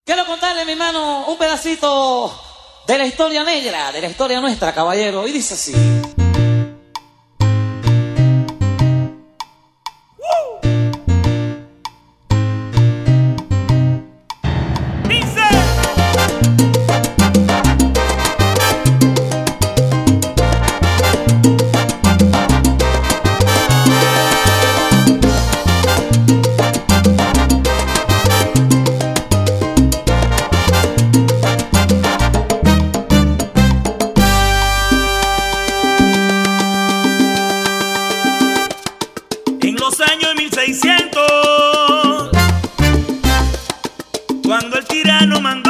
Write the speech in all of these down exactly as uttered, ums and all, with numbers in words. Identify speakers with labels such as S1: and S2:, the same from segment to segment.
S1: Quiero contarle, mi hermano, un pedacito de la historia negra, de la historia nuestra, caballero, y dice así.
S2: En los años mil seiscientos, cuando el tirano mandó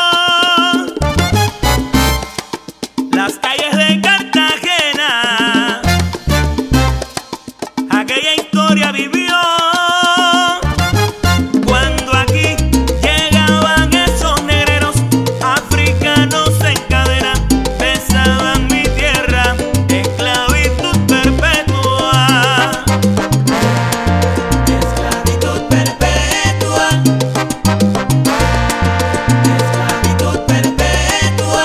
S2: las calles de Cartagena, aquella historia vivió. Cuando aquí llegaban esos negreros africanos en cadena, besaban mi tierra, esclavitud perpetua. Esclavitud perpetua. Esclavitud perpetua.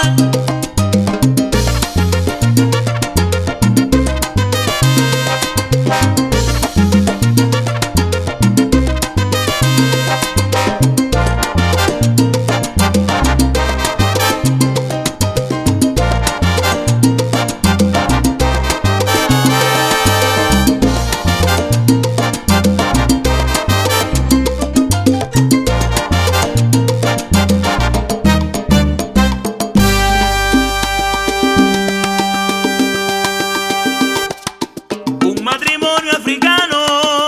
S2: Un matrimonio africano,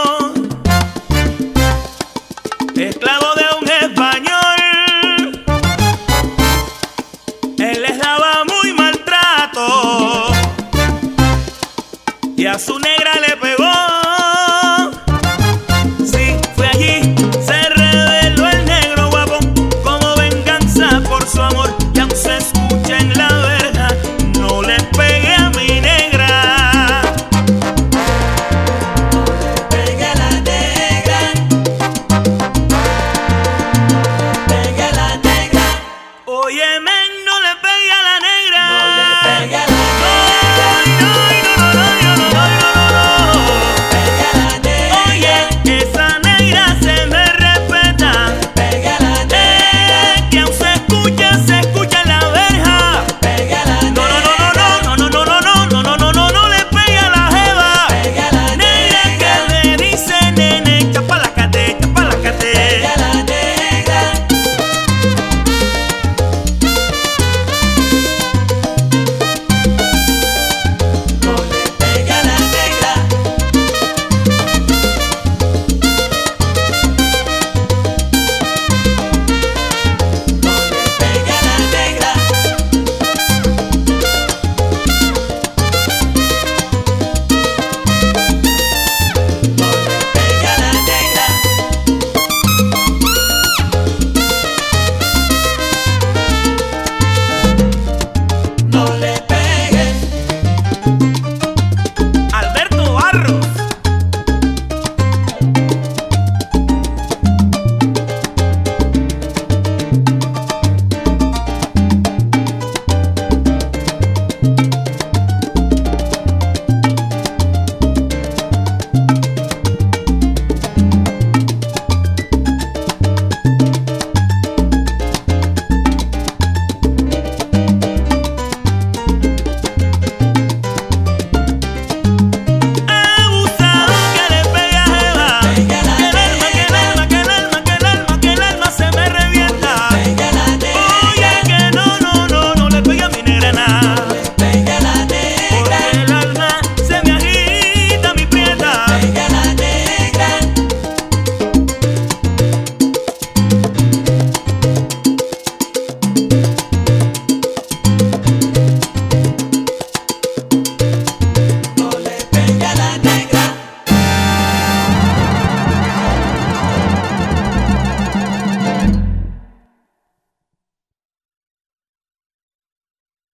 S2: esclavo de un español, él les daba muy maltrato y a su negra